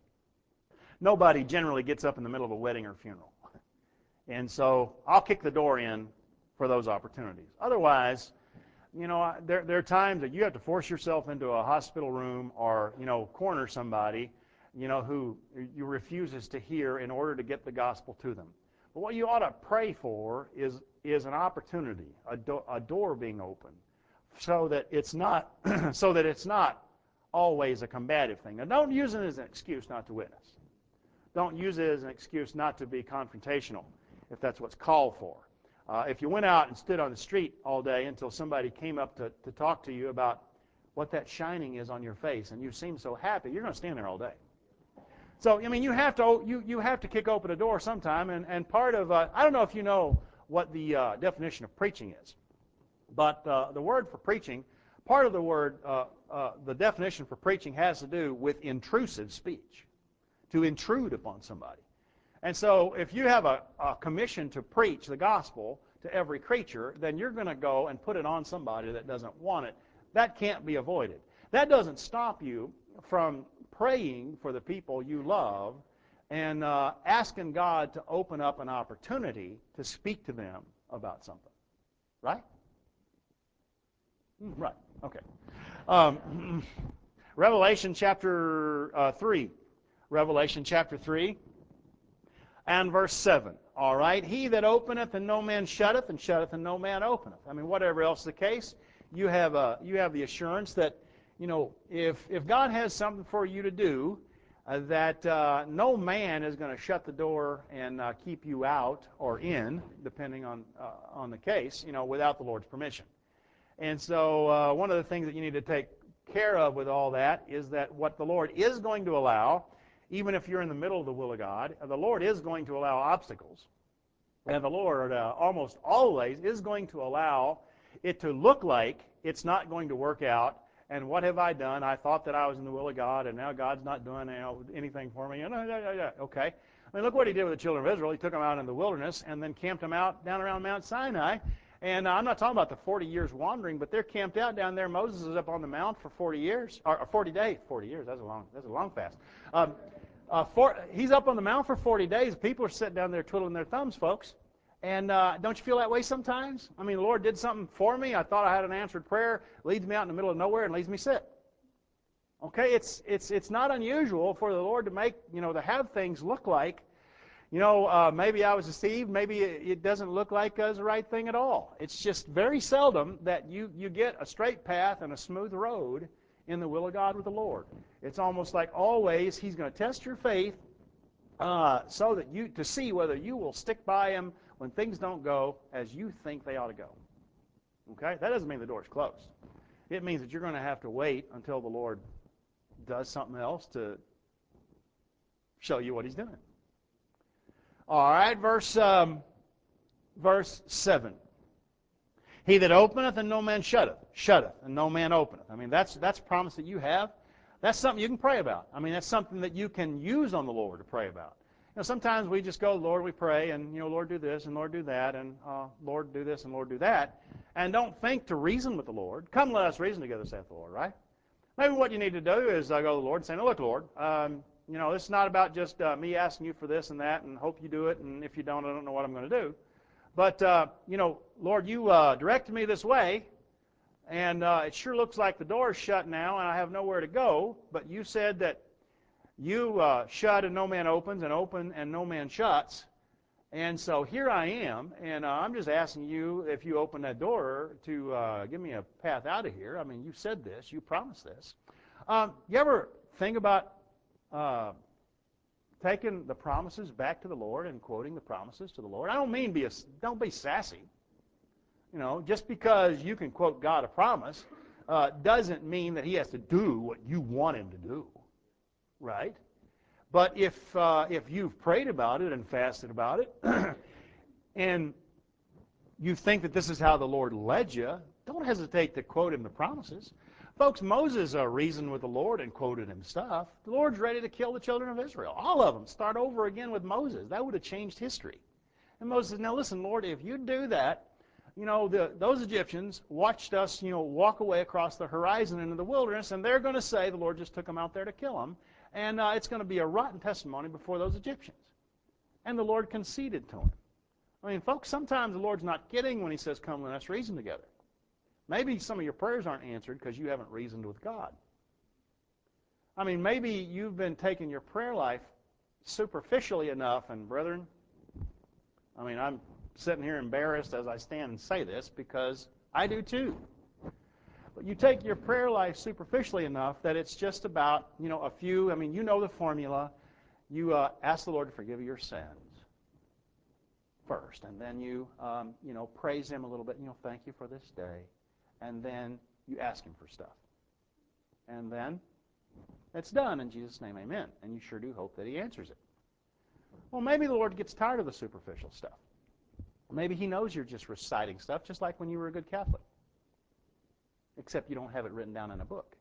Nobody generally gets up in the middle of a wedding or funeral. And so I'll kick the door in for those opportunities. Otherwise, you know, there, there are times that you have to force yourself into a hospital room or, you know, corner somebody, you know, who you refuses to hear in order to get the gospel to them. But what you ought to pray for is, is an opportunity, a, do, a door being opened, so that it's not so that it's not always a combative thing. Now, don't use it as an excuse not to witness. Don't use it as an excuse not to be confrontational, if that's what's called for. Uh, if you went out and stood on the street all day until somebody came up to, to talk to you about what that shining is on your face, and you seem so happy, you're going to stand there all day. So, I mean, you have to you you have to kick open a door sometime, and and part of uh, I don't know if you know what the uh, definition of preaching is. But uh, the word for preaching, part of the word, uh, uh, the definition for preaching has to do with intrusive speech, to intrude upon somebody. And so if you have a, a commission to preach the gospel to every creature, then you're going to go and put it on somebody that doesn't want it. That can't be avoided. That doesn't stop you from praying for the people you love and uh, asking God to open up an opportunity to speak to them about something. Right? Right, okay. Um, Revelation chapter uh, three. Revelation chapter three and verse seven. All right, he that openeth and no man shutteth, and shutteth and no man openeth. I mean, whatever else the case, you have, a, you have the assurance that, you know, if, if God has something for you to do, uh, that uh, no man is going to shut the door and uh, keep you out or in, depending on, uh, on the case, you know, without the Lord's permission. And so uh, one of the things that you need to take care of with all that is that what the Lord is going to allow, even if you're in the middle of the will of God, the Lord is going to allow obstacles. And the Lord uh, almost always is going to allow it to look like it's not going to work out. And what have I done? I thought that I was in the will of God, and now God's not doing, you know, anything for me. Okay. I mean, look what he did with the children of Israel. He took them out in the wilderness and then camped them out down around Mount Sinai. And uh, I'm not talking about the forty years wandering, but they're camped out down there. Moses is up on the mount for forty years, or, or forty days. forty years, that's a long, that's a long fast. Um, uh, for, he's up on the mount for forty days. People are sitting down there twiddling their thumbs, folks. And uh, don't you feel that way sometimes? I mean, the Lord did something for me. I thought I had an answered prayer, leads me out in the middle of nowhere and leaves me sit. Okay, it's it's it's not unusual for the Lord to make, you know, to have things look like, you know, uh, maybe I was deceived, maybe it, it doesn't look like uh, the right thing at all. It's just very seldom that you, you get a straight path and a smooth road in the will of God with the Lord. It's almost like always He's going to test your faith uh, so that you, to see whether you will stick by Him when things don't go as you think they ought to go. Okay? That doesn't mean the door's closed. It means that you're going to have to wait until the Lord does something else to show you what He's doing. All right, verse um, verse seven. He that openeth and no man shutteth, shutteth and no man openeth. I mean, that's that's a promise that you have. That's something you can pray about. I mean, that's something that you can use on the Lord to pray about. You know, sometimes we just go, Lord, we pray, and, you know, Lord, do this, and Lord, do that, and uh, Lord, do this, and Lord, do that, and don't think to reason with the Lord. Come, let us reason together, saith the Lord, right? Maybe what you need to do is uh, go to the Lord and say, no, look, Lord, um, You know, it's not about just uh, me asking you for this and that and hope you do it, and if you don't, I don't know what I'm going to do. But, uh, you know, Lord, you uh, directed me this way, and uh, it sure looks like the door is shut now, and I have nowhere to go. But you said that you uh, shut and no man opens, and open and no man shuts. And so here I am, and uh, I'm just asking you if you open that door to uh, give me a path out of here. I mean, you said this. You promised this. Um, you ever think about uh, taking the promises back to the Lord and quoting the promises to the Lord? I don't mean be a, don't be sassy. You know, just because you can quote God a promise uh, doesn't mean that He has to do what you want Him to do, right? But if uh, if you've prayed about it and fasted about it, and you think that this is how the Lord led you, don't hesitate to quote Him the promises. Folks, Moses uh, reasoned with the Lord and quoted Him stuff. The Lord's ready to kill the children of Israel. All of them. Start over again with Moses. That would have changed history. And Moses says, now listen, Lord, if you do that, you know, the, those Egyptians watched us, you know, walk away across the horizon into the wilderness, and they're going to say the Lord just took them out there to kill them. And uh, it's going to be a rotten testimony before those Egyptians. And the Lord conceded to him. I mean, folks, sometimes the Lord's not kidding when He says, come, let us reason together. Maybe some of your prayers aren't answered because you haven't reasoned with God. I mean, maybe you've been taking your prayer life superficially enough, and brethren, I mean, I'm sitting here embarrassed as I stand and say this because I do too. But you take your prayer life superficially enough that it's just about, you know, a few, I mean, you know the formula. You uh, ask the Lord to forgive your sins first, and then you, um, you know, praise Him a little bit, you know, thank you for this day. And then you ask Him for stuff. And then it's done in Jesus' name, amen. And you sure do hope that He answers it. Well, maybe the Lord gets tired of the superficial stuff. Maybe He knows you're just reciting stuff, just like when you were a good Catholic. Except you don't have it written down in a book.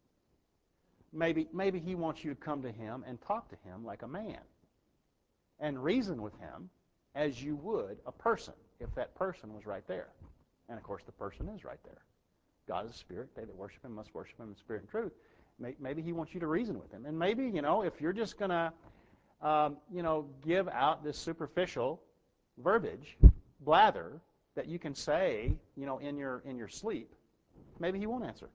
Maybe, maybe He wants you to come to Him and talk to Him like a man. And reason with Him as you would a person, if that person was right there. And of course the person is right there. God is a spirit. They that worship Him must worship Him in spirit and truth. Maybe He wants you to reason with Him. And maybe, you know, if you're just going to, um, you know, give out this superficial verbiage, blather, that you can say, you know, in your in your sleep, maybe He won't answer.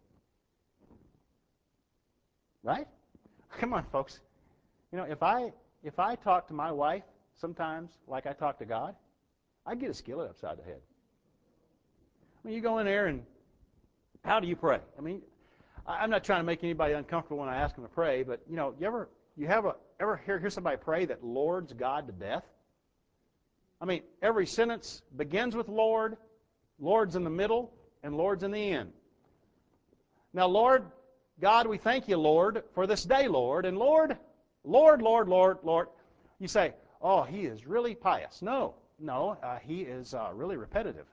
Right? Come on, folks. You know, if I if I talk to my wife sometimes like I talk to God, I get a skillet upside the head. I mean, you go in there and how do you pray? I mean, I'm not trying to make anybody uncomfortable when I ask them to pray, but you know, you ever you have a ever hear, hear somebody pray that Lord's God to death? I mean, every sentence begins with Lord, Lord's in the middle, and Lord's in the end. Now, Lord God, we thank you, Lord, for this day, Lord. And Lord, Lord, Lord, Lord, Lord. You say, oh, he is really pious. No, no, uh, he is uh, really repetitive.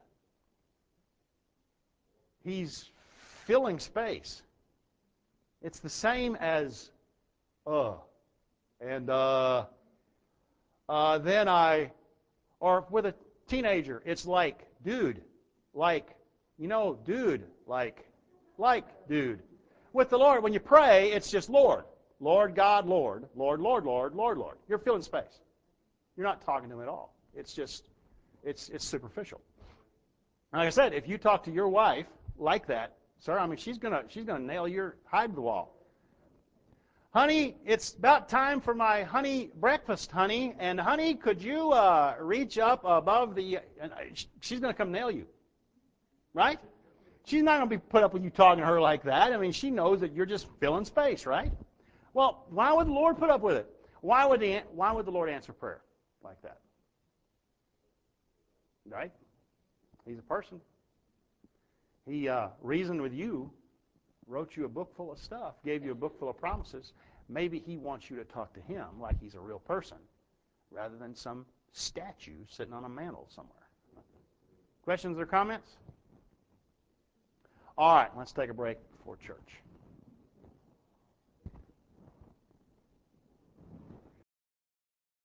He's filling space. It's the same as, uh, and uh, uh, then I, or with a teenager, it's like, dude, like, you know, dude, like, like, dude. With the Lord, when you pray, it's just Lord. Lord God, Lord. Lord, Lord, Lord, Lord, Lord. You're filling space. You're not talking to Him at all. It's just, it's it's superficial. Like I said, if you talk to your wife like that, sir, I mean, she's gonna she's gonna nail your hide to the wall. Honey, it's about time for my honey breakfast, honey. And honey, could you uh, reach up above the? And she's gonna come nail you, right? She's not going to be put up with you talking to her like that. I mean, she knows that you're just filling space, right? Well, why would the Lord put up with it? Why would the, why would the Lord answer prayer like that? Right? He's a person. He uh, reasoned with you, wrote you a book full of stuff, gave you a book full of promises. Maybe He wants you to talk to Him like He's a real person rather than some statue sitting on a mantle somewhere. Questions or comments? All right, let's take a break before church.